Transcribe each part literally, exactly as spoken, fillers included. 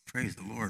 Praise the Lord.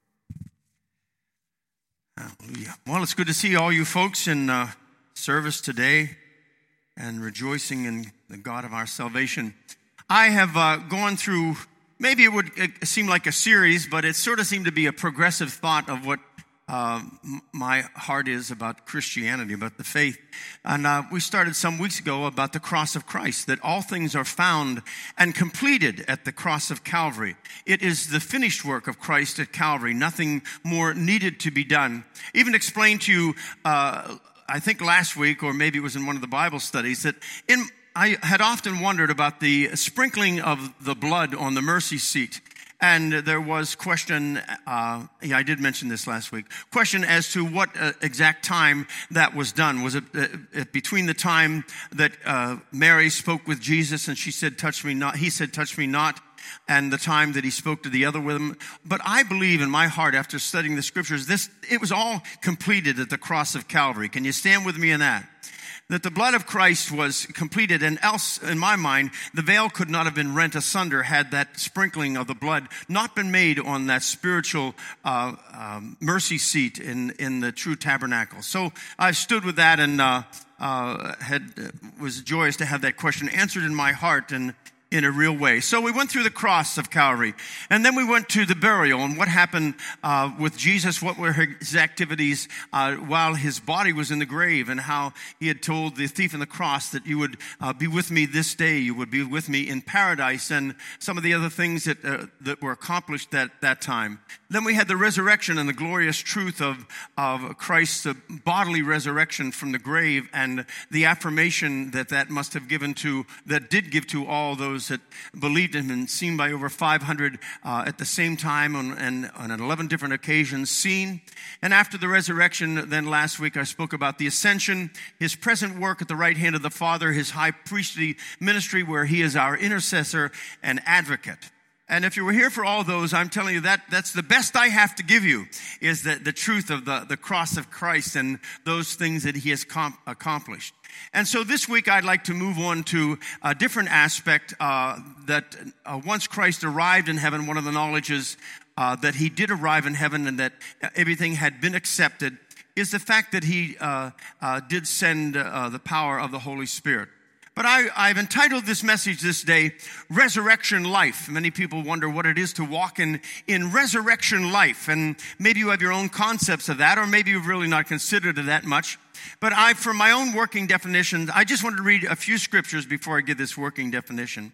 Hallelujah. Well, it's good to see all you folks in uh, service today and rejoicing in the God of our salvation. I have uh, gone through, maybe it would seem like a series, but it sort of seemed to be a progressive thought of what uh, my heart is about Christianity, about the faith. And uh, we started some weeks ago about the cross of Christ, that all things are found and completed at the cross of Calvary. It is the finished work of Christ at Calvary. Nothing more needed to be done. Even explained to you, uh, I think last week, or maybe it was in one of the Bible studies, that in I had often wondered about the sprinkling of the blood on the mercy seat. And there was question, uh, yeah, I did mention this last week, question as to what uh, exact time that was done. Was it uh, between the time that uh, Mary spoke with Jesus and she said, touch me not, he said, touch me not, and the time that he spoke to the other women? But I believe in my heart, after studying the scriptures, this it was all completed at the cross of Calvary. Can you stand with me in that? That the blood of Christ was completed, and else, in my mind, the veil could not have been rent asunder had that sprinkling of the blood not been made on that spiritual uh, um, mercy seat in, in the true tabernacle. So I stood with that and uh, uh, had uh, was joyous to have that question answered in my heart and in a real way. So we went through the cross of Calvary, and then we went to the burial and what happened uh, with Jesus, what were his activities uh, while his body was in the grave, and how he had told the thief on the cross that you would uh, be with me this day, you would be with me in paradise, and some of the other things that uh, that were accomplished at that time. Then we had the resurrection and the glorious truth of, of Christ's bodily resurrection from the grave, and the affirmation that that must have given to, that did give to all those that believed in him, and seen by over five hundred uh, at the same time on, and on eleven different occasions seen. And after the resurrection, then last week I spoke about the ascension, his present work at the right hand of the Father, his high priestly ministry where he is our intercessor and advocate. And if you were here for all those, I'm telling you that that's the best I have to give you, is the, the truth of the, the cross of Christ and those things that he has com- accomplished. And so this week I'd like to move on to a different aspect uh, that uh, once Christ arrived in heaven, one of the knowledges uh, that he did arrive in heaven and that everything had been accepted is the fact that he uh, uh, did send uh, the power of the Holy Spirit. But I, I've entitled this message this day, Resurrection Life. Many people wonder what it is to walk in, in resurrection life. And maybe you have your own concepts of that, or maybe you've really not considered it that much. But I, for my own working definition, I just wanted to read a few scriptures before I give this working definition.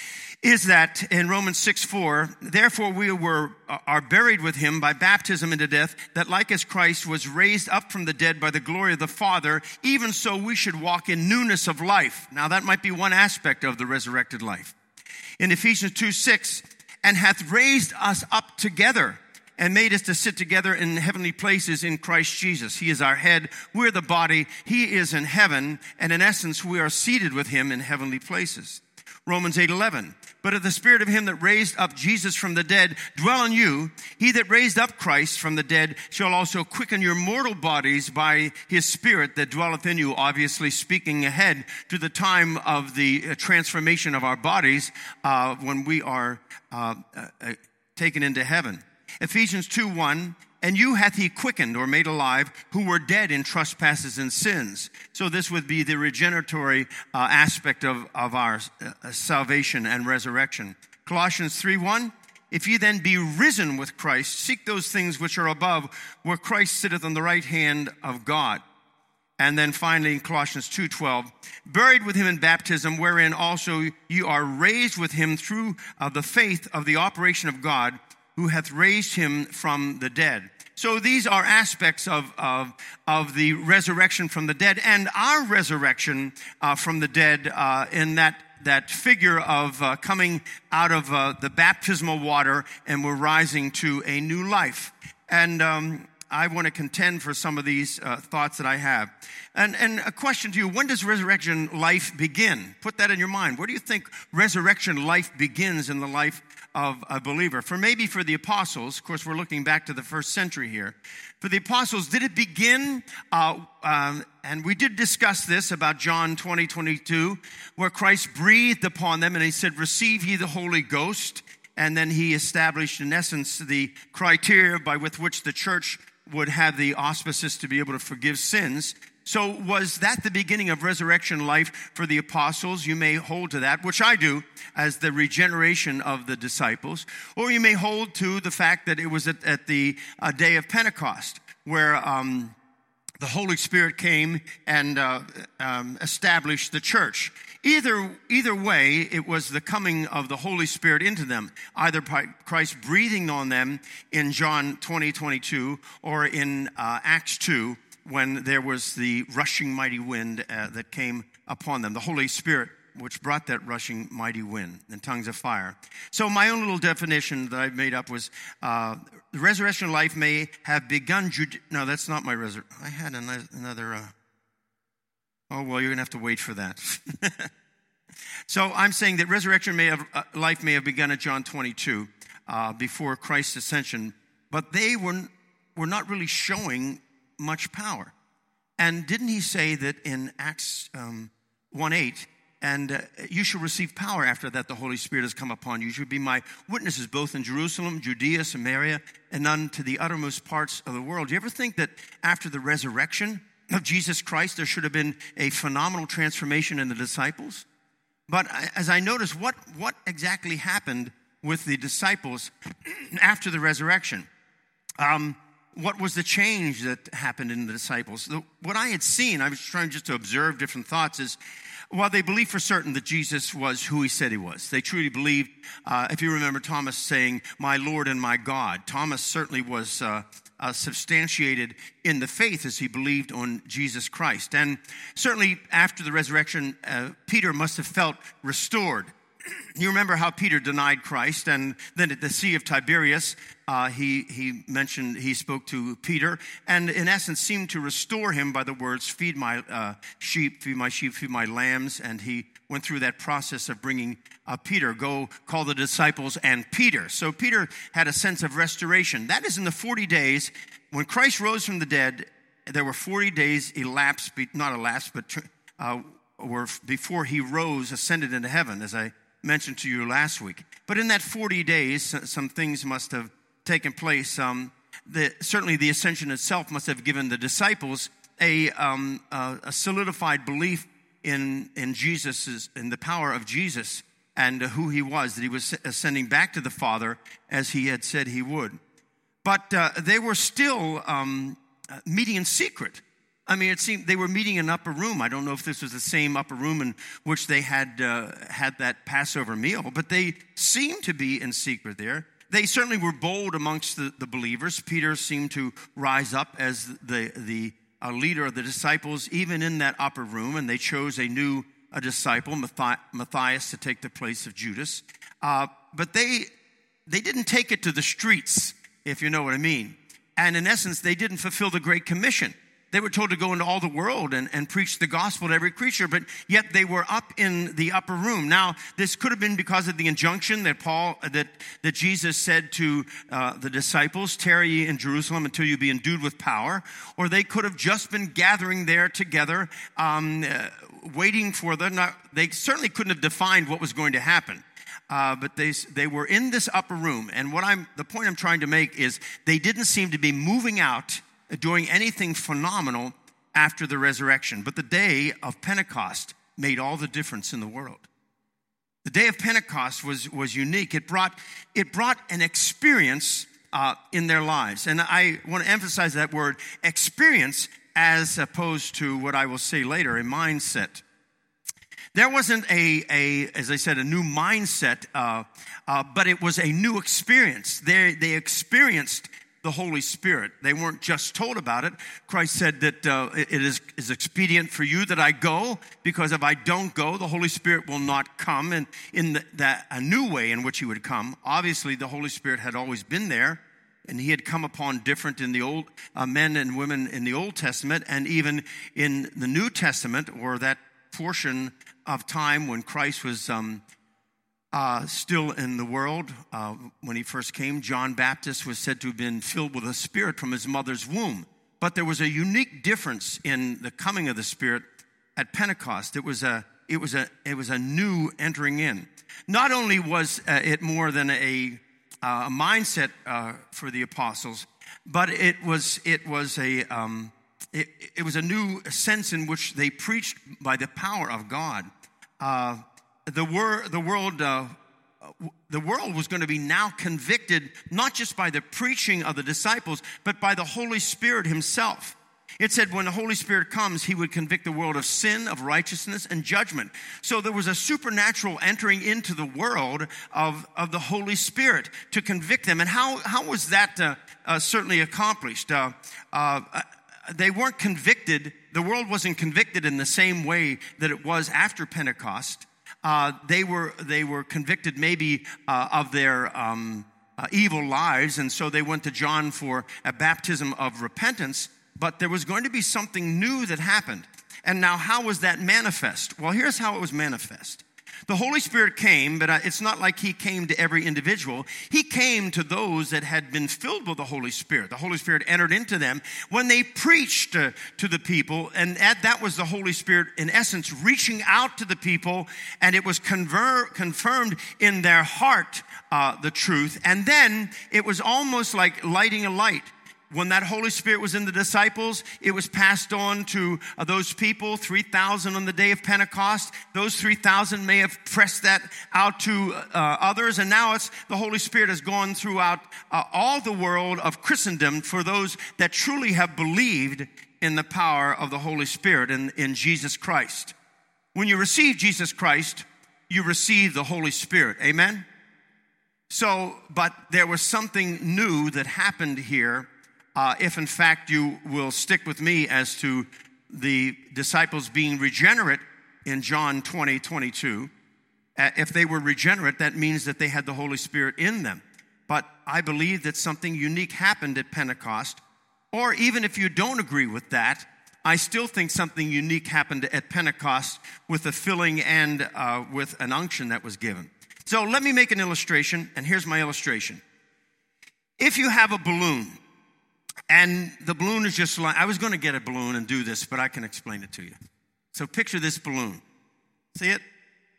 Is that in Romans six four, therefore we were are buried with him by baptism into death, that like as Christ was raised up from the dead by the glory of the Father, even so we should walk in newness of life. Now that might be one aspect of the resurrected life. In Ephesians two six, and hath raised us up together and made us to sit together in heavenly places in Christ Jesus. He is our head, we're the body, he is in heaven, and in essence we are seated with him in heavenly places. Romans eight eleven, but if the spirit of him that raised up Jesus from the dead dwell in you, he that raised up Christ from the dead shall also quicken your mortal bodies by his spirit that dwelleth in you. Obviously speaking ahead to the time of the transformation of our bodies uh, when we are uh, uh, taken into heaven. Ephesians two one, and you hath he quickened or made alive who were dead in trespasses and sins. So this would be the regeneratory uh, aspect of, of our uh, salvation and resurrection. Colossians three one, if ye then be risen with Christ, seek those things which are above, where Christ sitteth on the right hand of God. And then finally in Colossians two twelve, buried with him in baptism, wherein also you are raised with him through uh, the faith of the operation of God, who hath raised him from the dead. So these are aspects of, of, of the resurrection from the dead and our resurrection uh, from the dead uh, in that, that figure of uh, coming out of uh, the baptismal water and we're rising to a new life. And um, I want to contend for some of these uh, thoughts that I have. And, and a question to you, when does resurrection life begin? Put that in your mind. Where do you think resurrection life begins in the life of a believer? For maybe for the apostles, of course we're looking back to the first century here. For the apostles, did it begin, uh, um, and we did discuss this about John twenty twenty-two, where Christ breathed upon them and he said, receive ye the Holy Ghost. and then he established, in essence, the criteria by with which the church would have the auspices to be able to forgive sins. So was that the beginning of resurrection life for the apostles? You may hold to that, which I do, as the regeneration of the disciples. Or you may hold to the fact that it was at, at the uh, day of Pentecost, where um, the Holy Spirit came and uh, um, established the church. Either either way, it was the coming of the Holy Spirit into them, either by Christ breathing on them in John twenty, twenty-two, or in uh, Acts two, when there was the rushing mighty wind uh, that came upon them. The Holy Spirit, which brought that rushing mighty wind in tongues of fire. So my own little definition that I made up was, uh, the resurrection life may have begun, Jude- no, that's not my resurrection. I had another, another uh, oh, well, you're going to have to wait for that. So I'm saying that resurrection may have, uh, life may have begun at John twenty-two, uh, before Christ's ascension, but they were, were not really showing much power. And didn't he say that in Acts um, one eight, and uh, you shall receive power after that the Holy Spirit has come upon you. You shall be my witnesses both in Jerusalem, Judea, Samaria, and unto the uttermost parts of the world. Do you ever think that after the resurrection of Jesus Christ, there should have been a phenomenal transformation in the disciples? But as I noticed, what, what exactly happened with the disciples after the resurrection? Um, what was the change that happened in the disciples? The, what I had seen, I was trying just to observe different thoughts, is while they believed for certain that Jesus was who he said he was. They truly believed, uh, if you remember Thomas saying, my Lord and my God. Thomas certainly was uh, uh, substantiated in the faith as he believed on Jesus Christ. And certainly after the resurrection, uh, Peter must have felt restored. You remember how Peter denied Christ, and then at the Sea of Tiberias, uh, he he mentioned, he spoke to Peter, and in essence seemed to restore him by the words, feed my uh, sheep, feed my sheep, feed my lambs, and he went through that process of bringing uh, Peter, go call the disciples and Peter. So Peter had a sense of restoration. That is in the forty days, when Christ rose from the dead, there were forty days elapsed, not elapsed, but uh, were before he rose, ascended into heaven, as I mentioned to you last week. But in that forty days, some things must have taken place. Um, the, certainly the ascension itself must have given the disciples a, um, a, a solidified belief in, in Jesus, in the power of Jesus and who he was, that he was ascending back to the Father as he had said he would. But uh, they were still um, meeting in secret. I mean, it seemed they were meeting in an upper room. I don't know if this was the same upper room in which they had uh, had that Passover meal, but they seemed to be in secret there. They certainly were bold amongst the, the believers. Peter seemed to rise up as the the uh, leader of the disciples, even in that upper room, and they chose a new a disciple, Matthias, to take the place of Judas. Uh, but they they didn't take it to the streets, if you know what I mean. And in essence, they didn't fulfill the Great Commission. They were told to go into all the world and, and preach the gospel to every creature, but yet they were up in the upper room. Now, this could have been because of the injunction that Paul, that, that Jesus said to uh, the disciples, tarry ye in Jerusalem until you be endued with power, or they could have just been gathering there together, um, uh, waiting for the, not, they certainly couldn't have defined what was going to happen. Uh, but they they were in this upper room, and what I'm the point I'm trying to make is they didn't seem to be moving out, doing anything phenomenal after the resurrection. But the day of Pentecost made all the difference in the world. The day of Pentecost was, was unique. It brought, it brought an experience uh, in their lives. And I want to emphasize that word, experience, as opposed to what I will say later, a mindset. There wasn't a, a as I said, a new mindset, uh, uh, but it was a new experience. They, they experienced the Holy Spirit. They weren't just told about it. Christ said that uh, it is, is expedient for you that I go, because if I don't go, the Holy Spirit will not come, and in the, that a new way in which he would come. Obviously, the Holy Spirit had always been there, and he had come upon different in the old uh, men and women in the Old Testament, and even in the New Testament, or that portion of time when Christ was um, Uh, still in the world. Uh, when he first came, John Baptist was said to have been filled with the Spirit from his mother's womb. But there was a unique difference in the coming of the Spirit at Pentecost. It was a it was a, it was a new entering in. Not only was uh, it more than a, uh, a mindset uh, for the apostles, but it was, it was a, um, it, it was a new sense in which they preached by the power of God. Uh, the wor- the world, uh, the world was going to be now convicted not just by the preaching of the disciples, but by the Holy Spirit himself. It said when the Holy Spirit comes, he would convict the world of sin, of righteousness, and judgment. So there was a supernatural entering into the world of, of the Holy Spirit to convict them. And how, how was that uh, uh, certainly accomplished? Uh, uh, they weren't convicted. The world wasn't convicted in the same way that it was after Pentecost. Uh, they were they were convicted maybe uh, of their um, uh, evil lives, and so they went to John for a baptism of repentance. But there was going to be something new that happened. And now how was that manifest? Well, here's how it was manifest. The Holy Spirit came, but it's not like he came to every individual. He came to those that had been filled with the Holy Spirit. The Holy Spirit entered into them when they preached uh, to the people. And that was the Holy Spirit, in essence, reaching out to the people. And it was conver- confirmed in their heart, uh, the truth. And then it was almost like lighting a light. When that Holy Spirit was in the disciples, it was passed on to uh, those people, three thousand on the day of Pentecost. Those three thousand may have pressed that out to uh, others. And now it's the Holy Spirit has gone throughout uh, all the world of Christendom for those that truly have believed in the power of the Holy Spirit and in Jesus Christ. When you receive Jesus Christ, you receive the Holy Spirit. Amen? So, but there was something new that happened here. Uh, if in fact you will stick with me as to the disciples being regenerate in John twenty, twenty-two. Uh, if they were regenerate, that means that they had the Holy Spirit in them. But I believe that something unique happened at Pentecost. Or even if you don't agree with that, I still think something unique happened at Pentecost with a filling and uh, with an unction that was given. So let me make an illustration, and here's my illustration. If you have a balloon, and the balloon is just like, I was going to get a balloon and do this, but I can explain it to you. So picture this balloon. See it?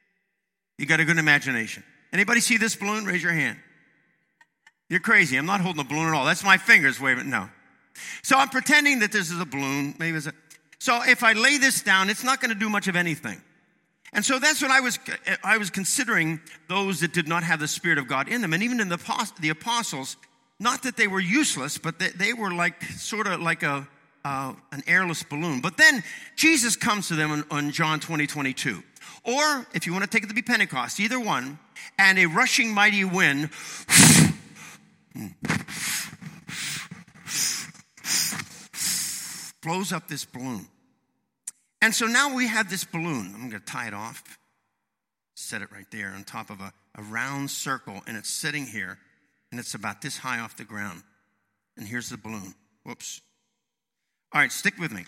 You got a good imagination. Anybody see this balloon? Raise your hand. You're crazy. I'm not holding a balloon at all. That's my fingers waving. No. So I'm pretending that this is a balloon. Maybe it's a, so if I lay this down, it's not going to do much of anything. And so that's what I was, I was considering those that did not have the Spirit of God in them. And even in the, the apostles, not that they were useless, but they, they were like sort of like a uh, an airless balloon. But then Jesus comes to them on, on John twenty, twenty-two. Or if you want to take it to be Pentecost, either one, and a rushing mighty wind blows up this balloon. And so now we have this balloon. I'm going to tie it off, set it right there on top of a, a round circle, and it's sitting here. And it's about this high off the ground. And here's the balloon. Whoops. All right, stick with me.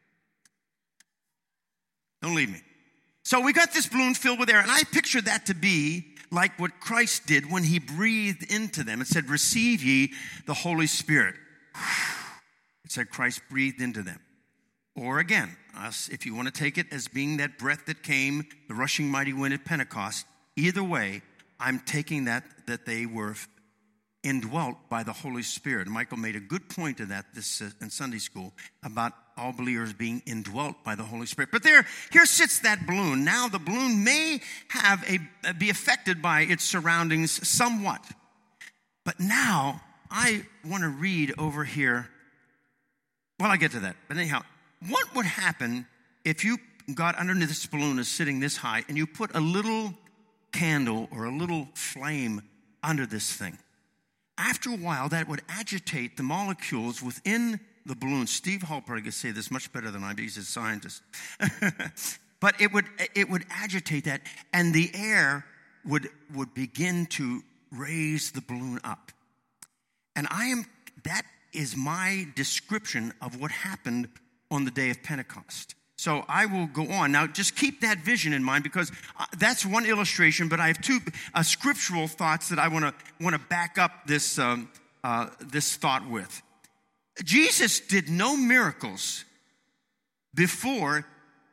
Don't leave me. So we got this balloon filled with air, and I pictured that to be like what Christ did when he breathed into them. It said, receive ye the Holy Spirit. It said Christ breathed into them. Or again, us, if you want to take it as being that breath that came, the rushing mighty wind at Pentecost, either way, I'm taking that, that they were indwelt by the Holy Spirit. Michael made a good point of that this uh, in Sunday school about all believers being indwelt by the Holy Spirit. But there, here sits that balloon. Now the balloon may have a be affected by its surroundings somewhat. But now I want to read over here. Well, I'll get to that. But anyhow, what would happen if you got underneath this balloon is sitting this high and you put a little candle or a little flame under this thing? After a while, that would agitate the molecules within the balloon. Steve Hall probably could say this much better than I do. He's a scientist. But it would it would agitate that, and the air would would begin to raise the balloon up. And I am that is my description of what happened on the day of Pentecost. So I will go on. Now, just keep that vision in mind, because that's one illustration, but I have two uh, scriptural thoughts that I want to want to back up this um, uh, this thought with. Jesus did no miracles before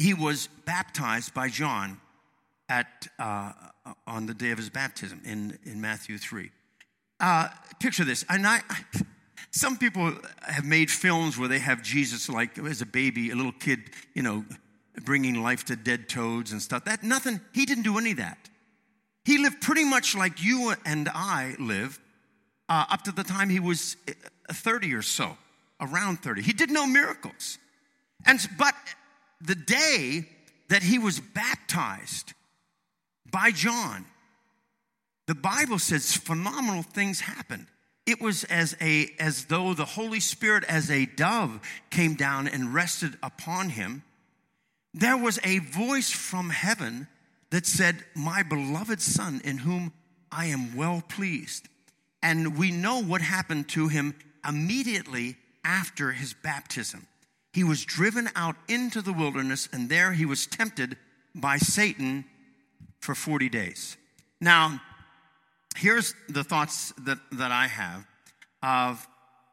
he was baptized by John at uh, on the day of his baptism in, in Matthew three. Uh, picture this. And I, some people have made films where they have Jesus like as a baby, a little kid, you know, bringing life to dead toads and stuff. That nothing. He didn't do any of that. He lived pretty much like you and I live uh, up to the time he was thirty or so, around thirty. He did no miracles. And but the day that he was baptized by John, the Bible says phenomenal things happened. It was as a as though the Holy Spirit as a dove came down and rested upon him. There was a voice from heaven that said, "My beloved Son, in whom I am well pleased." And we know what happened to him immediately after his baptism. He was driven out into the wilderness, and there he was tempted by Satan for forty days. Now, here's the thoughts that, that I have of,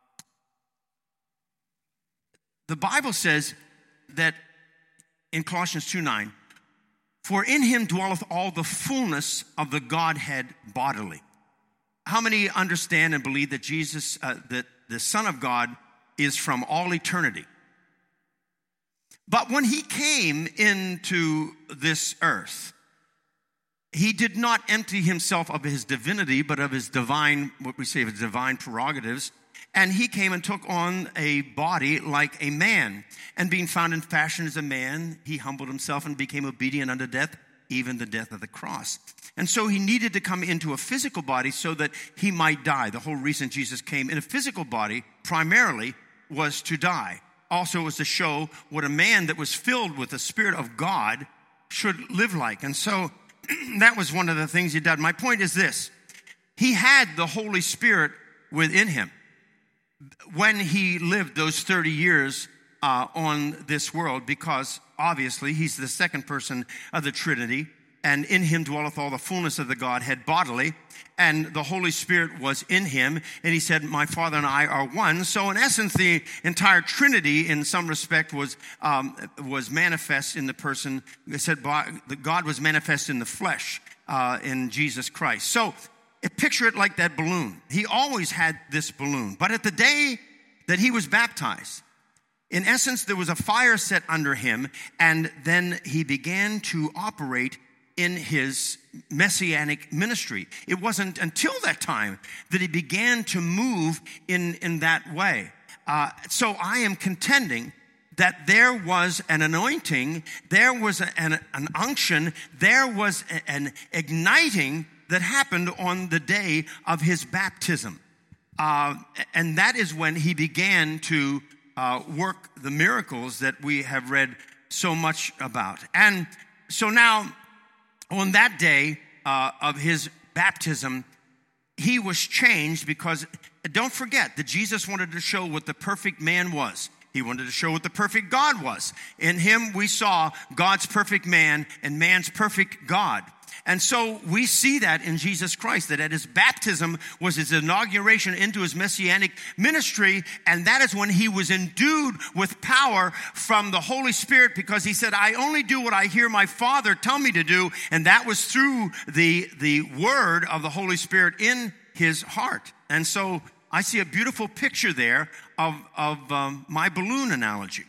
the Bible says that in Colossians two nine, "For in him dwelleth all the fullness of the Godhead bodily." How many understand and believe that Jesus, uh, that the Son of God is from all eternity? But when he came into this earth, he did not empty himself of his divinity, but of his divine, what we say, of his divine prerogatives. And he came and took on a body like a man. And being found in fashion as a man, he humbled himself and became obedient unto death, even the death of the cross. And so he needed to come into a physical body so that he might die. The whole reason Jesus came in a physical body primarily was to die. Also was to show what a man that was filled with the Spirit of God should live like. And so that was one of the things he did. My point is this. He had the Holy Spirit within him when he lived those thirty years uh, on this world, because obviously he's the second person of the Trinity, and in him dwelleth all the fullness of the Godhead bodily, and the Holy Spirit was in him, and he said, "My Father and I are one." So in essence, the entire Trinity in some respect was um, was manifest in the person. It said God was manifest in the flesh uh, in Jesus Christ. So picture it like that balloon. He always had this balloon, but at the day that he was baptized, in essence, there was a fire set under him, and then he began to operate in his messianic ministry. It wasn't until that time that he began to move in, in that way. Uh, so I am contending that there was an anointing, there was an, an unction, there was an igniting that happened on the day of his baptism. Uh, and that is when he began to uh, work the miracles that we have read so much about. And so now, on that day uh, of his baptism, he was changed because, don't forget, that Jesus wanted to show what the perfect man was. He wanted to show what the perfect God was. In him, we saw God's perfect man and man's perfect God. And so we see that in Jesus Christ, that at his baptism was his inauguration into his messianic ministry. And that is when he was endued with power from the Holy Spirit, because he said, "I only do what I hear my Father tell me to do." And that was through the, the word of the Holy Spirit in his heart. And so I see a beautiful picture there of, of um, my balloon analogy.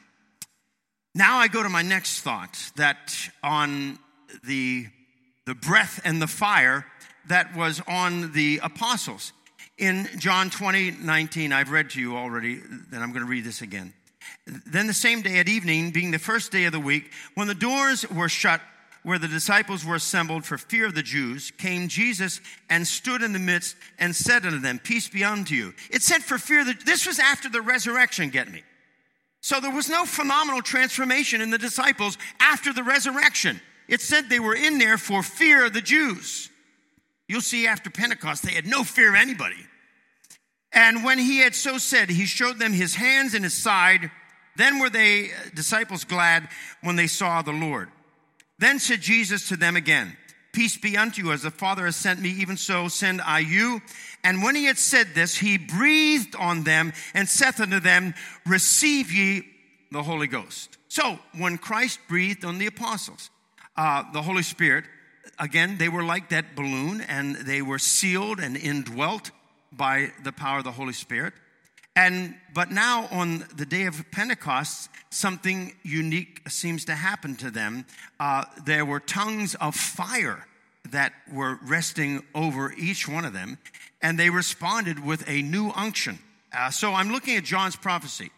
Now I go to my next thought, that on the the breath and the fire that was on the apostles. In John twenty nineteen, I've read to you already, and I'm going to read this again. "Then the same day at evening, being the first day of the week, when the doors were shut where the disciples were assembled for fear of the Jews, came Jesus and stood in the midst and said unto them, Peace be unto you." It said for fear that this was after the resurrection, get me. So there was no phenomenal transformation in the disciples after the resurrection. It said they were in there for fear of the Jews. You'll see after Pentecost, they had no fear of anybody. "And when he had so said, he showed them his hands and his side. Then were they disciples glad when they saw the Lord. Then said Jesus to them again, Peace be unto you, as the Father has sent me, even so send I you. And when he had said this, he breathed on them and saith unto them, Receive ye the Holy Ghost. So when Christ breathed on the apostles, uh, the Holy Spirit, again, they were like that balloon, and they were sealed and indwelt by the power of the Holy Spirit. And but now on the day of Pentecost, something unique seems to happen to them. Uh, there were tongues of fire that were resting over each one of them, and they responded with a new unction. Uh, so I'm looking at John's prophecy.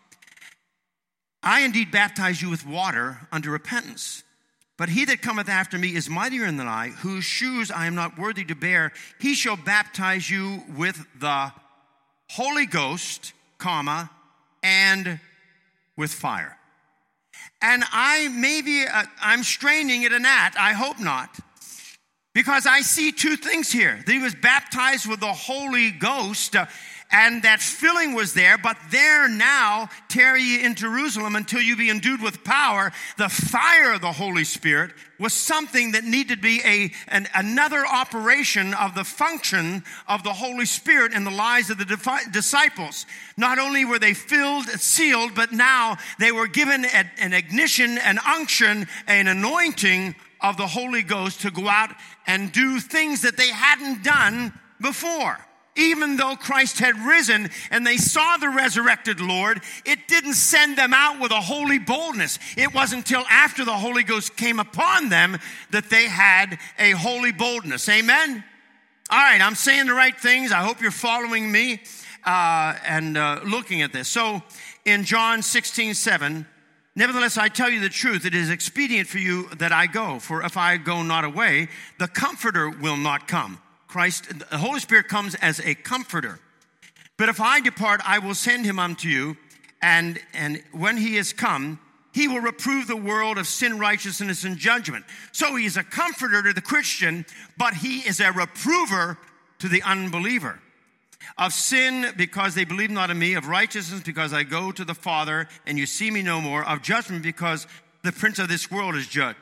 I indeed baptize you with water unto repentance. But he that cometh after me is mightier than I, whose shoes I am not worthy to bear. He shall baptize you with the Holy Ghost, comma, and with fire. And I maybe, uh, I'm straining at a gnat. I hope not. Because I see two things here. That he was baptized with the Holy Ghost, uh, and that filling was there, but there now tarry ye in Jerusalem until you be endued with power. The fire of the Holy Spirit was something that needed to be a an, another operation of the function of the Holy Spirit in the lives of the defi- disciples. Not only were they filled, sealed, but now they were given a, an ignition, an unction, an anointing of the Holy Ghost to go out and do things that they hadn't done before. Even though Christ had risen and they saw the resurrected Lord, it didn't send them out with a holy boldness. It wasn't until after the Holy Ghost came upon them that they had a holy boldness. Amen? All right, I'm saying the right things. I hope you're following me uh, and uh, looking at this. So in John sixteen seven, nevertheless, I tell you the truth, it is expedient for you that I go. For if I go not away, the Comforter will not come. Christ, the Holy Spirit comes as a comforter. But if I depart, I will send him unto you. And, and when he is come, he will reprove the world of sin, righteousness, and judgment. So he is a comforter to the Christian, but he is a reprover to the unbeliever. Of sin, because they believe not in me. Of righteousness, because I go to the Father, and you see me no more. Of judgment, because the prince of this world is judged.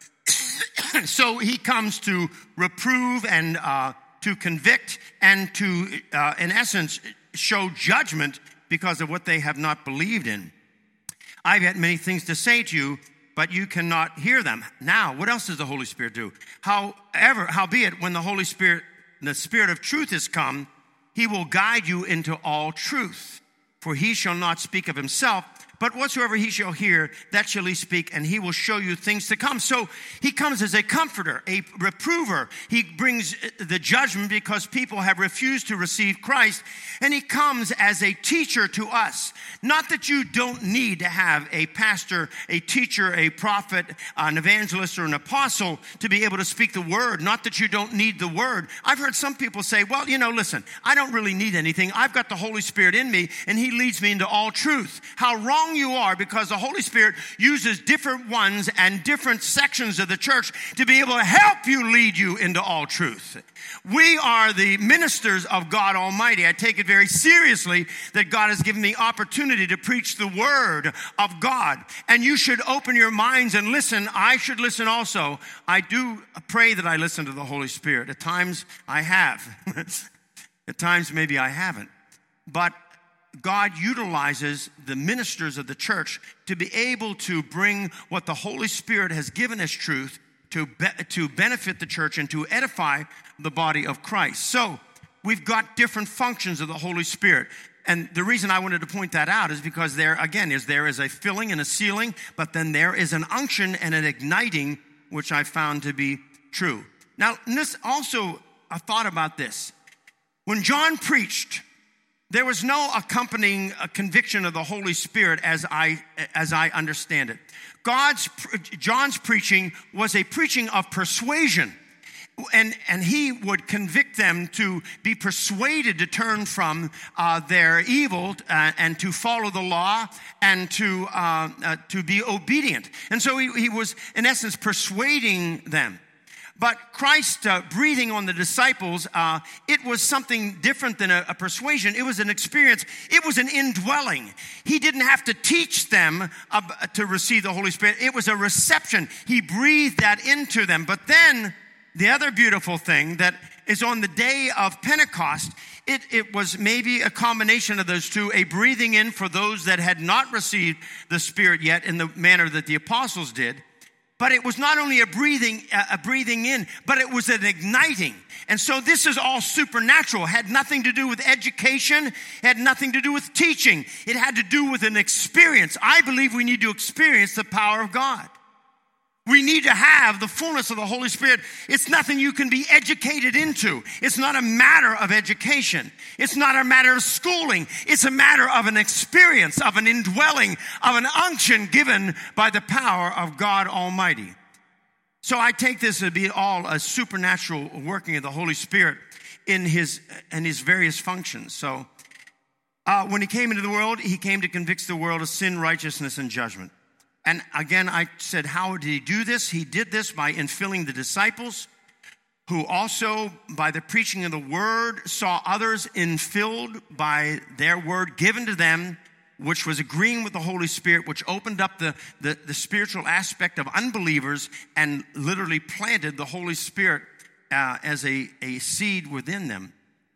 So he comes to reprove and uh, to convict and to, uh, in essence, show judgment because of what they have not believed in. I've had many things to say to you, but you cannot hear them. Now, what else does the Holy Spirit do? However, howbeit, when the Holy Spirit, the Spirit of truth is come, he will guide you into all truth. For he shall not speak of himself, but whatsoever he shall hear, that shall he speak, and he will show you things to come. So he comes as a comforter, a reprover. He brings the judgment because people have refused to receive Christ. And he comes as a teacher to us. Not that you don't need to have a pastor, a teacher, a prophet, an evangelist, or an apostle to be able to speak the word. Not that you don't need the word. I've heard some people say, well, you know, listen, I don't really need anything. I've got the Holy Spirit in me, and he leads me into all truth. How wrong you are, because the Holy Spirit uses different ones and different sections of the church to be able to help you lead you into all truth. We are the ministers of God Almighty. I take it very seriously that God has given me opportunity to preach the word of God. And you should open your minds and listen. I should listen also. I do pray that I listen to the Holy Spirit. At times I have. At times maybe I haven't. But God utilizes the ministers of the church to be able to bring what the Holy Spirit has given as truth to be, to benefit the church and to edify the body of Christ. So we've got different functions of the Holy Spirit. And the reason I wanted to point that out is because there, again, is there is a filling and a sealing, but then there is an unction and an igniting, which I found to be true. Now, this also, I thought about this. When John preached, there was no accompanying conviction of the Holy Spirit as I as I understand it. God's John's preaching was a preaching of persuasion. And, and he would convict them to be persuaded to turn from uh, their evil uh, and to follow the law and to uh, uh, to be obedient. And so he, he was, in essence, persuading them. But Christ uh, breathing on the disciples, uh, it was something different than a, a persuasion. It was an experience. It was an indwelling. He didn't have to teach them uh, to receive the Holy Spirit. It was a reception. He breathed that into them. But then the other beautiful thing that is on the day of Pentecost It, it was maybe a combination of those two, a breathing in for those that had not received the Spirit yet in the manner that the apostles did. But it was not only a breathing, a breathing in, but it was an igniting. And so this is all supernatural. It had nothing to do with education. It had nothing to do with teaching. It had to do with an experience. I believe we need to experience the power of God. We need to have the fullness of the Holy Spirit. It's nothing you can be educated into. It's not a matter of education. It's not a matter of schooling. It's a matter of an experience, of an indwelling, of an unction given by the power of God Almighty. So I take this to be all a supernatural working of the Holy Spirit in his, in his various functions. So uh, when he came into the world, he came to convict the world of sin, righteousness, and judgment. And again, I said, how did he do this? He did this by infilling the disciples, who also, by the preaching of the word, saw others infilled by their word given to them, which was agreeing with the Holy Spirit, which opened up the, the, the spiritual aspect of unbelievers and literally planted the Holy Spirit uh, as a, a seed within them.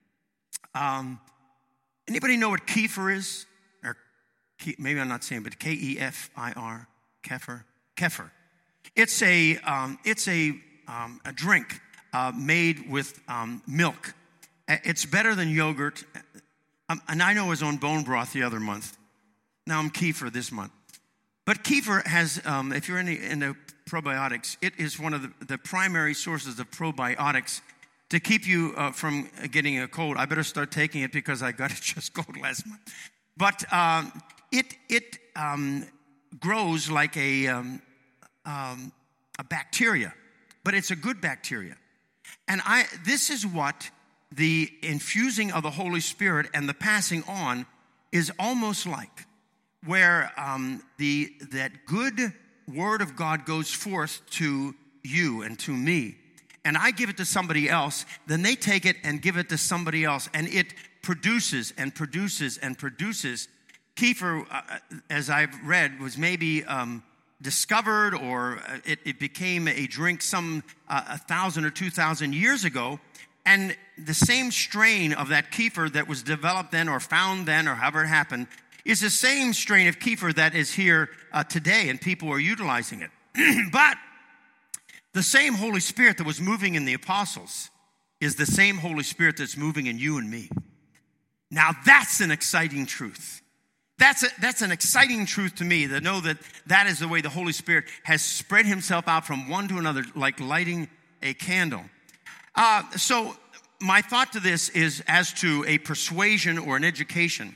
Um, anybody know what kefir is? Or maybe I'm not saying, but K E F I R. Kefir, kefir. It's a um, it's a um, a drink uh, made with um, milk. It's better than yogurt. Um, and I know I was on bone broth the other month. Now I'm kefir this month. But kefir has, um, if you're in the, in the probiotics, it is one of the, the primary sources of probiotics to keep you uh, from getting a cold. I better start taking it because I got it just cold last month. But um, it it. Um, grows like a um, um, a bacteria, but it's a good bacteria. And I this is what the infusing of the Holy Spirit and the passing on is almost like, where um, the that good word of God goes forth to you and to me, and I give it to somebody else, then they take it and give it to somebody else, and it produces and produces and produces. Kefir, uh, as I've read, was maybe um, discovered or it, it became a drink some uh, a thousand or two thousand years ago. And the same strain of that kefir that was developed then or found then or however it happened is the same strain of kefir that is here uh, today, and people are utilizing it. But the same Holy Spirit that was moving in the apostles is the same Holy Spirit that's moving in you and me. Now that's an exciting truth. That's a, that's an exciting truth to me, to know that that is the way the Holy Spirit has spread himself out from one to another like lighting a candle. Uh, so my thought to this is as to a persuasion or an education.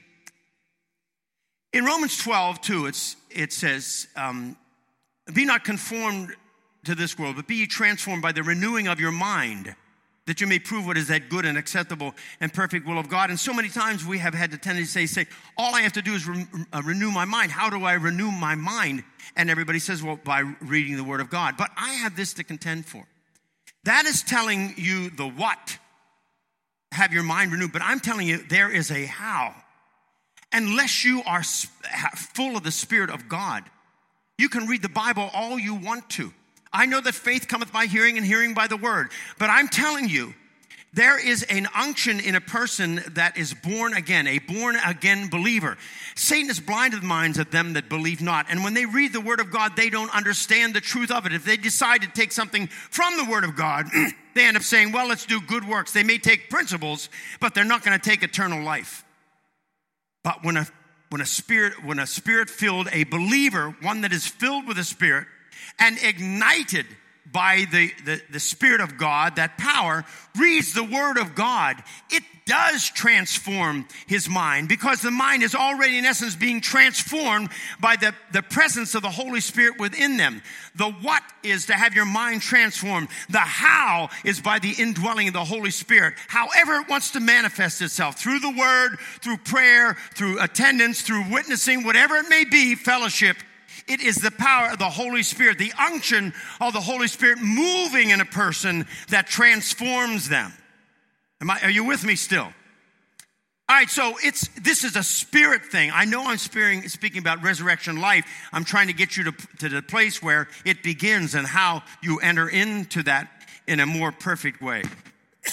In Romans twelve, two, it's, it says, um, be not conformed to this world, but be ye transformed by the renewing of your mind, that you may prove what is that good and acceptable and perfect will of God. And so many times we have had the tendency to say, all I have to do is re- uh, renew my mind. How do I renew my mind? And everybody says, well, by reading the Word of God. But I have this to contend for. That is telling you the what. Have your mind renewed. But I'm telling you, there is a how. Unless you are full of the Spirit of God, you can read the Bible all you want to. I know that faith cometh by hearing and hearing by the word. But I'm telling you, there is an unction in a person that is born again, a born again believer. Satan has blinded the minds of them that believe not. And when they read the word of God, they don't understand the truth of it. If they decide to take something from the word of God, they end up saying, well, let's do good works. They may take principles, but they're not going to take eternal life. But when a when a spirit, when a spirit-filled, a believer, one that is filled with the Spirit, and ignited by the, the, the Spirit of God, that power, reads the Word of God, it does transform his mind, because the mind is already in essence being transformed by the, the presence of the Holy Spirit within them. The what is to have your mind transformed. The how is by the indwelling of the Holy Spirit. However it wants to manifest itself, through the Word, through prayer, through attendance, through witnessing, whatever it may be, fellowship. It is the power of the Holy Spirit, the unction of the Holy Spirit moving in a person that transforms them. Am I, are you with me still? All right, so it's this is a spirit thing. I know I'm speaking, speaking about resurrection life. I'm trying to get you to, to the place where it begins and how you enter into that in a more perfect way.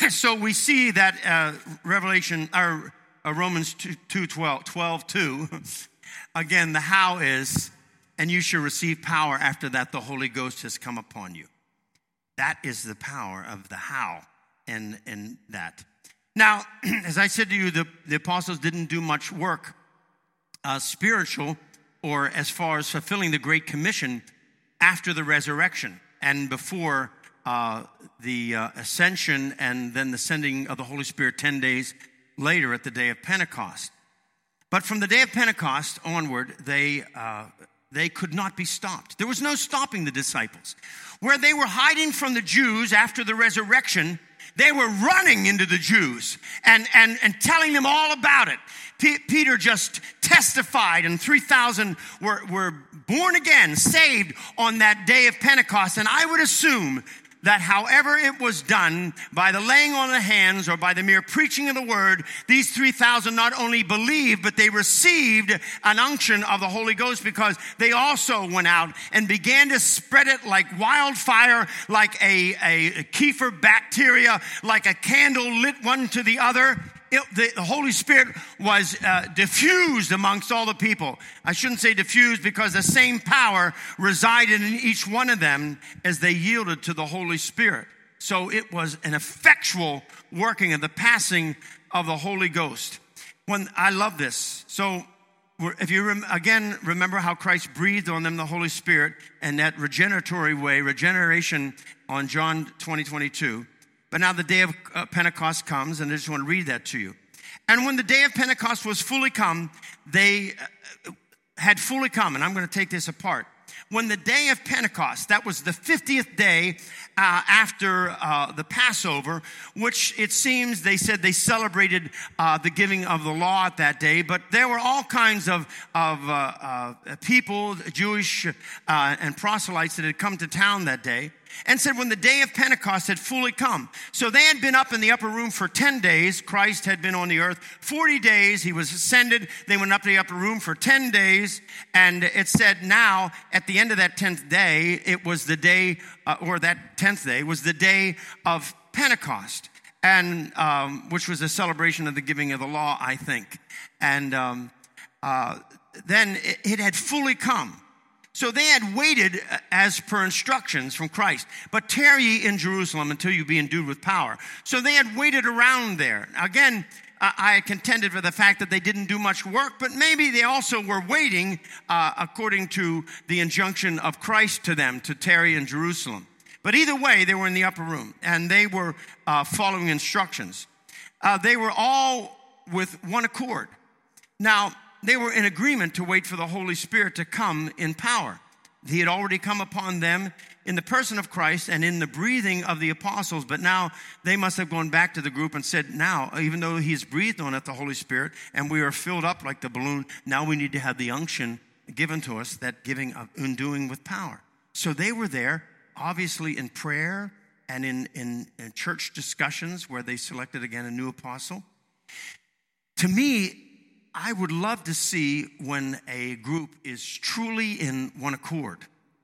So we see that uh, Revelation, or uh, Romans two, twelve, twelve, two, again, the how is, and you shall receive power after that the Holy Ghost has come upon you. That is the power of the how in, in that. Now, as I said to you, the, the apostles didn't do much work, uh, spiritual, or as far as fulfilling the Great Commission after the resurrection and before uh, the uh, ascension and then the sending of the Holy Spirit ten days later at the day of Pentecost. But from the day of Pentecost onward, they uh, they could not be stopped. There was no stopping the disciples. Where they were hiding from the Jews after the resurrection, they were running into the Jews and, and, and telling them all about it. P- Peter just testified, and three thousand were, were born again, saved on that day of Pentecost. And I would assume that however it was done, by the laying on of hands or by the mere preaching of the word, these three thousand not only believed, but they received an unction of the Holy Ghost, because they also went out and began to spread it like wildfire, like a, a, a kefir bacteria, like a candle lit one to the other. It, the, the Holy Spirit was uh, diffused amongst all the people. I shouldn't say diffused, because the same power resided in each one of them as they yielded to the Holy Spirit. So it was an effectual working of the passing of the Holy Ghost. When I love this. So if you rem, again remember how Christ breathed on them the Holy Spirit, and that regeneratory way, regeneration on John twenty, twenty-two. But now the day of uh, Pentecost comes, and I just want to read that to you. And when the day of Pentecost was fully come, they uh, had fully come, and I'm going to take this apart. When the day of Pentecost, that was the fiftieth day uh, after uh, the Passover, which it seems they said they celebrated uh, the giving of the law at that day, but there were all kinds of, of uh, uh, people, Jewish uh, and proselytes that had come to town that day. And said when the day of Pentecost had fully come. So they had been up in the upper room for ten days. Christ had been on the earth forty days. He was ascended. They went up to the upper room for ten days. And it said now, at the end of that tenth day, it was the day, uh, or that tenth day, was the day of Pentecost. And um, which was a celebration of the giving of the law, I think. And um, uh, then it, it had fully come. So they had waited as per instructions from Christ. But tarry ye in Jerusalem until you be endued with power. So they had waited around there. Again, I contended for the fact that they didn't do much work, but maybe they also were waiting uh, according to the injunction of Christ to them to tarry in Jerusalem. But either way, they were in the upper room, and they were uh, following instructions. Uh, they were all with one accord. Now, they were in agreement to wait for the Holy Spirit to come in power. He had already come upon them in the person of Christ and in the breathing of the apostles, but now they must have gone back to the group and said, now, even though he's breathed on it, the Holy Spirit, and we are filled up like the balloon, now we need to have the unction given to us, that giving of undoing with power. So they were there, obviously in prayer and in, in, in church discussions where they selected again a new apostle. To me, I would love to see when a group is truly in one accord.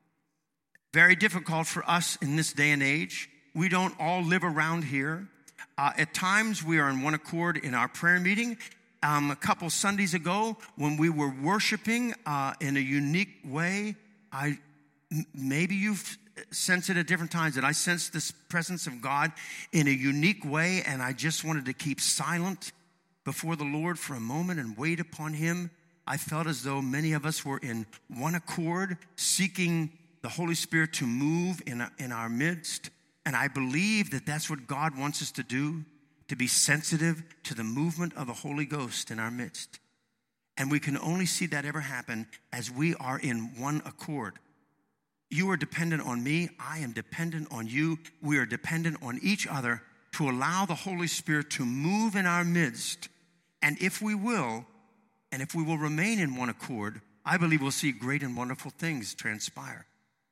Very difficult for us in this day and age. We don't all live around here. Uh, at times, we are in one accord in our prayer meeting. Um, a couple Sundays ago, when we were worshiping uh, in a unique way, I m- maybe you've sensed it at different times, that I sensed this presence of God in a unique way, and I just wanted to keep silent before the Lord for a moment and wait upon him. I felt as though many of us were in one accord, seeking the Holy Spirit to move in, in our midst. And I believe that that's what God wants us to do, to be sensitive to the movement of the Holy Ghost in our midst. And we can only see that ever happen as we are in one accord. You are dependent on me. I am dependent on you. We are dependent on each other to allow the Holy Spirit to move in our midst. And if we will, and if we will remain in one accord, I believe we'll see great and wonderful things transpire.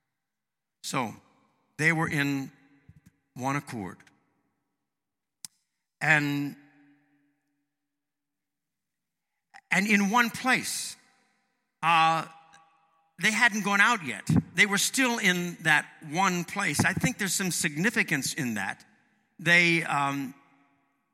So, they were in one accord. And, and in one place. Uh, they hadn't gone out yet. They were still in that one place. I think there's some significance in that. They... Um,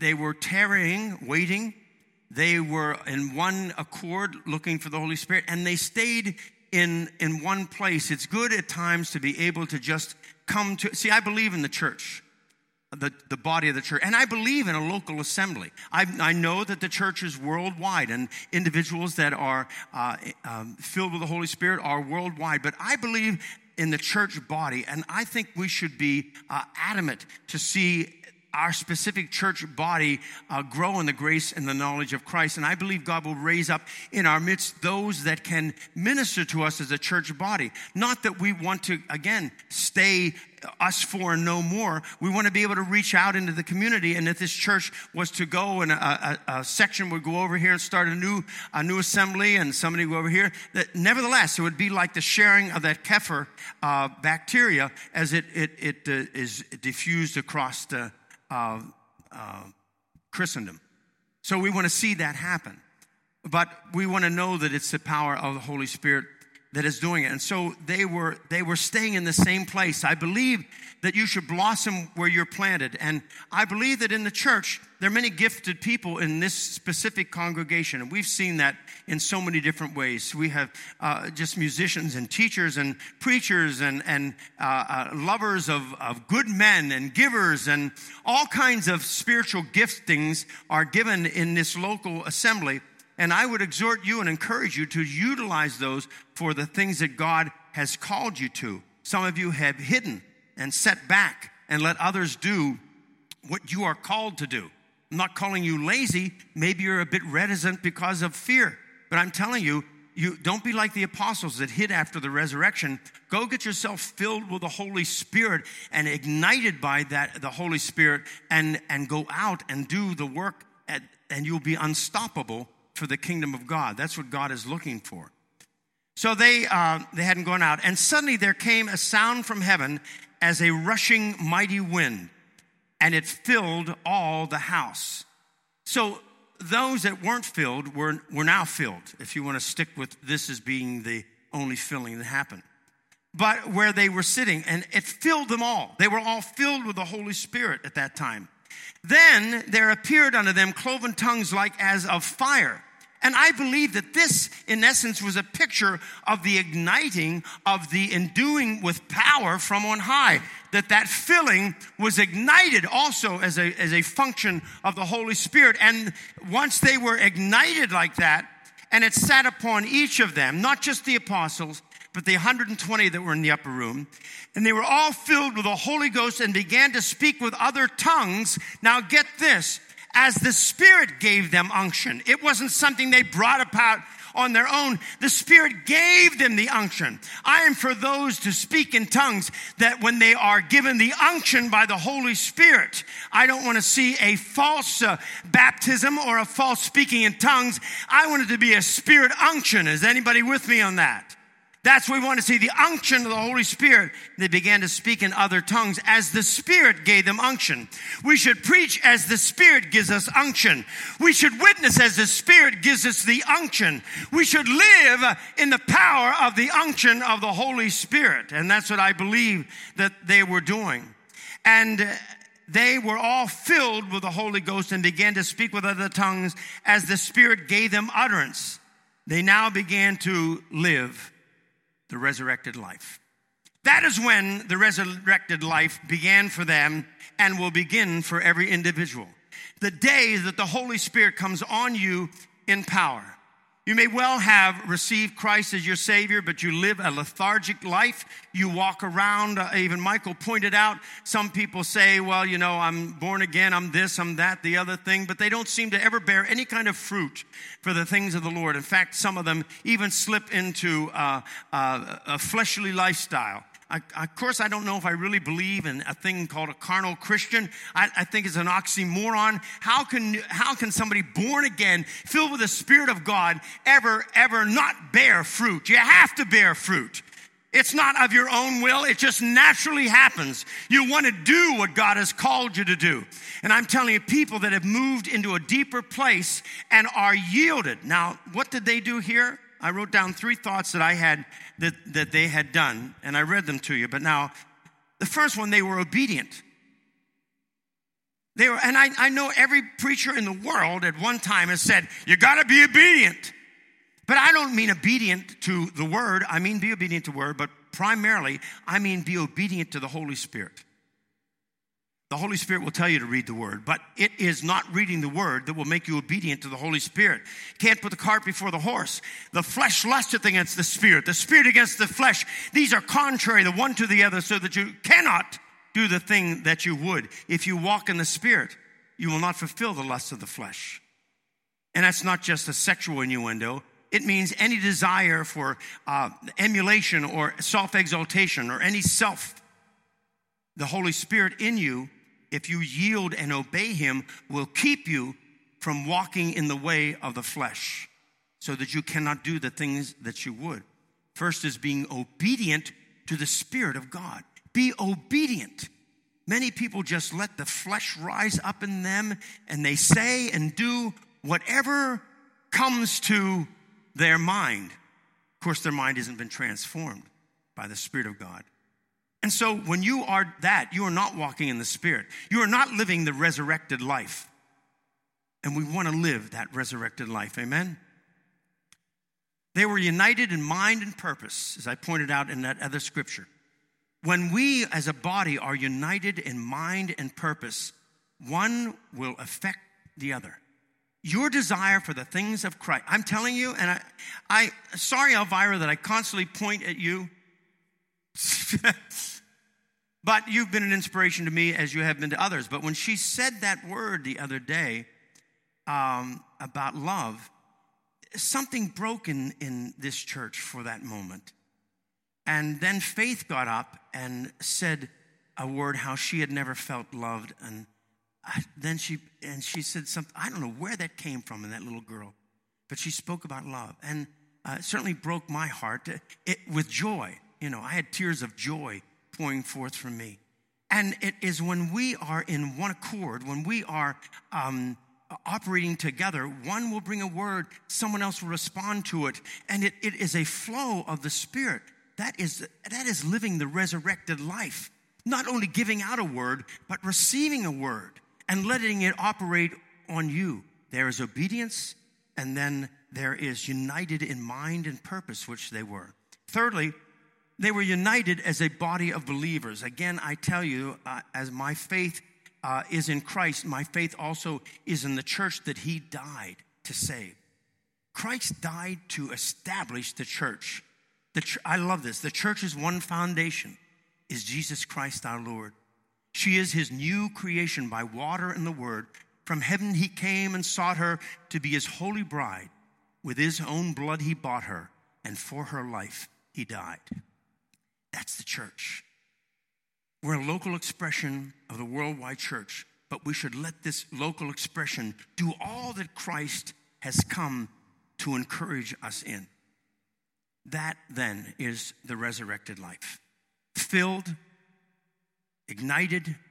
they were tarrying, waiting. They were in one accord looking for the Holy Spirit, and they stayed in, in one place. It's good at times to be able to just come to, see, I believe in the church, the, the body of the church, and I believe in a local assembly. I, I know that the church is worldwide, and individuals that are uh, um, filled with the Holy Spirit are worldwide, but I believe in the church body, and I think we should be uh, adamant to see our specific church body uh, grow in the grace and the knowledge of Christ. And I believe God will raise up in our midst those that can minister to us as a church body. Not that we want to, again, stay us four and no more. We want to be able to reach out into the community. And if this church was to go and a, a, a section would go over here and start a new a new assembly, and somebody go over here, that nevertheless it would be like the sharing of that kefir uh, bacteria as it it, it uh, is diffused across the Uh, uh, Christendom. So we want to see that happen. But we want to know that it's the power of the Holy Spirit that is doing it. And so they were they were staying in the same place. I believe that you should blossom where you're planted. And I believe that in the church, there are many gifted people in this specific congregation. And we've seen that in so many different ways. We have uh, just musicians and teachers and preachers and, and uh, uh, lovers of, of good men and givers, and all kinds of spiritual giftings are given in this local assembly. And I would exhort you and encourage you to utilize those for the things that God has called you to. Some of you have hidden and set back and let others do what you are called to do. I'm not calling you lazy. Maybe you're a bit reticent because of fear. But I'm telling you, you don't be like the apostles that hid after the resurrection. Go get yourself filled with the Holy Spirit and ignited by that, the Holy Spirit, and, and go out and do the work, at, and you'll be unstoppable for the kingdom of God. That's what God is looking for. So they uh, they hadn't gone out. And suddenly there came a sound from heaven as a rushing mighty wind, and it filled all the house. So those that weren't filled were, were now filled, if you want to stick with this as being the only filling that happened. But where they were sitting, and it filled them all. They were all filled with the Holy Spirit at that time. Then there appeared unto them cloven tongues like as of fire. And I believe that this, in essence, was a picture of the igniting of the enduing with power from on high. That that filling was ignited also as a, as a function of the Holy Spirit. And once they were ignited like that, and it sat upon each of them, not just the apostles, but the one hundred twenty that were in the upper room, and they were all filled with the Holy Ghost and began to speak with other tongues. Now get this, as the Spirit gave them unction. It wasn't something they brought about on their own. The Spirit gave them the unction. I am for those to speak in tongues that when they are given the unction by the Holy Spirit, I don't want to see a false uh, baptism or a false speaking in tongues. I want it to be a Spirit unction. Is anybody with me on that? That's what we want to see, the unction of the Holy Spirit. They began to speak in other tongues as the Spirit gave them unction. We should preach as the Spirit gives us unction. We should witness as the Spirit gives us the unction. We should live in the power of the unction of the Holy Spirit. And that's what I believe that they were doing. And they were all filled with the Holy Ghost and began to speak with other tongues as the Spirit gave them utterance. They now began to live the resurrected life. That is when the resurrected life began for them and will begin for every individual. The day that the Holy Spirit comes on you in power. You may well have received Christ as your Savior, but you live a lethargic life. You walk around, uh, even Michael pointed out, some people say, well, you know, I'm born again, I'm this, I'm that, the other thing, but they don't seem to ever bear any kind of fruit for the things of the Lord. In fact, some of them even slip into uh, uh, a fleshly lifestyle. I, of course, I don't know if I really believe in a thing called a carnal Christian. I, I think it's an oxymoron. How can how can somebody born again, filled with the Spirit of God, ever, ever not bear fruit? You have to bear fruit. It's not of your own will. It just naturally happens. You want to do what God has called you to do. And I'm telling you, people that have moved into a deeper place and are yielded. Now, what did they do here? I wrote down three thoughts that I had that, that they had done, and I read them to you. But now, the first one, they were obedient. They were, and I, I know every preacher in the world at one time has said, you got to be obedient. But I don't mean obedient to the word. I mean be obedient to the word, but primarily I mean be obedient to the Holy Spirit. The Holy Spirit will tell you to read the word, but it is not reading the word that will make you obedient to the Holy Spirit. You can't put the cart before the horse. The flesh lusteth against the spirit, the spirit against the flesh. These are contrary the one to the other, so that you cannot do the thing that you would. If you walk in the Spirit, you will not fulfill the lusts of the flesh. And that's not just a sexual innuendo. It means any desire for uh, emulation or self-exaltation or any self. The Holy Spirit in you, if you yield and obey him, will keep you from walking in the way of the flesh, so that you cannot do the things that you would. First is being obedient to the Spirit of God. Be obedient. Many people just let the flesh rise up in them, and they say and do whatever comes to their mind. Of course, their mind hasn't been transformed by the Spirit of God. And so when you are that, you are not walking in the Spirit. You are not living the resurrected life. And we want to live that resurrected life. Amen? They were united in mind and purpose, as I pointed out in that other scripture. When we as a body are united in mind and purpose, one will affect the other. Your desire for the things of Christ. I'm telling you, and I, I sorry, Elvira, that I constantly point at you. But you've been an inspiration to me as you have been to others. But when she said that word the other day um, about love, something broke in, in this church for that moment. And then Faith got up and said a word how she had never felt loved. And I, then she and she said something, I don't know where that came from in that little girl. But she spoke about love. And uh, it certainly broke my heart it, it, with joy. You know, I had tears of joy pouring forth from me. And it is when we are in one accord, when we are um, operating together, one will bring a word, someone else will respond to it. And it, it is a flow of the Spirit. That is, that is living the resurrected life. Not only giving out a word, but receiving a word and letting it operate on you. There is obedience, and then there is united in mind and purpose, which they were. Thirdly, they were united as a body of believers. Again, I tell you, uh, as my faith uh, is in Christ, my faith also is in the church that he died to save. Christ died to establish the church. The ch- I love this. The church's one foundation is Jesus Christ our Lord. She is his new creation by water and the word. From heaven he came and sought her to be his holy bride. With his own blood he bought her, and for her life he died. That's the church. We're a local expression of the worldwide church, but we should let this local expression do all that Christ has come to encourage us in. That then is the resurrected life. Filled, ignited,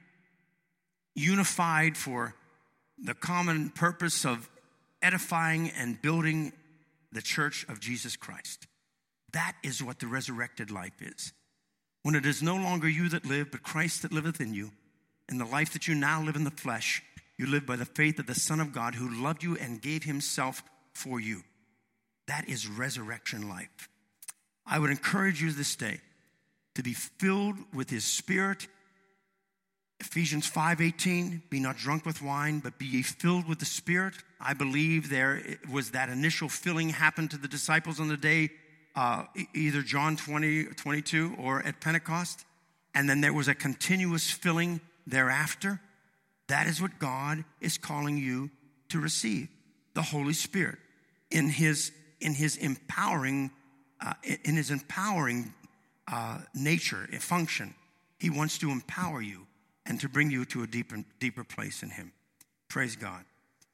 unified for the common purpose of edifying and building the church of Jesus Christ. That is what the resurrected life is. When it is no longer you that live, but Christ that liveth in you, and the life that you now live in the flesh, you live by the faith of the Son of God who loved you and gave himself for you. That is resurrection life. I would encourage you this day to be filled with his Spirit. Ephesians five eighteen, be not drunk with wine, but be ye filled with the Spirit. I believe there was that initial filling happened to the disciples on the day, uh, either John twenty, twenty-two or at Pentecost. And then there was a continuous filling thereafter. That is what God is calling you to receive. The Holy Spirit in his, in his empowering Uh, in his empowering uh, nature, a function. He wants to empower you and to bring you to a deeper, deeper place in him. Praise God.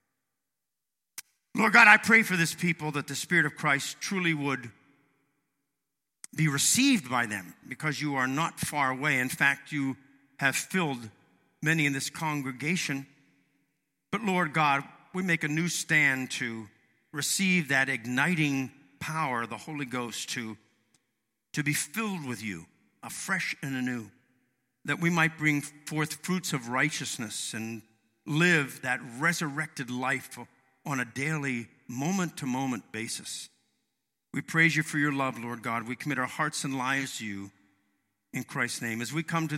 Lord God, I pray for this people that the Spirit of Christ truly would be received by them, because you are not far away. In fact, you have filled many in this congregation. But Lord God, we make a new stand to receive that igniting power, the Holy Ghost, to, to be filled with you afresh and anew, that we might bring forth fruits of righteousness and live that resurrected life on a daily, moment-to-moment basis. We praise you for your love, Lord God. We commit our hearts and lives to you in Christ's name. As we come to